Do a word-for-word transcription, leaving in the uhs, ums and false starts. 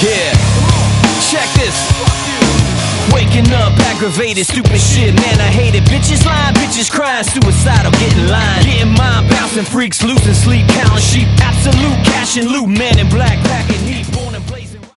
Yeah, check this. Waking up, aggravated, stupid shit, man, I hate it. Bitches lying, bitches crying, suicidal, getting lying. Getting mind bouncing, freaks losing sleep, counting sheep. Absolute cash and loot, man in black, packing heat, born and blazing.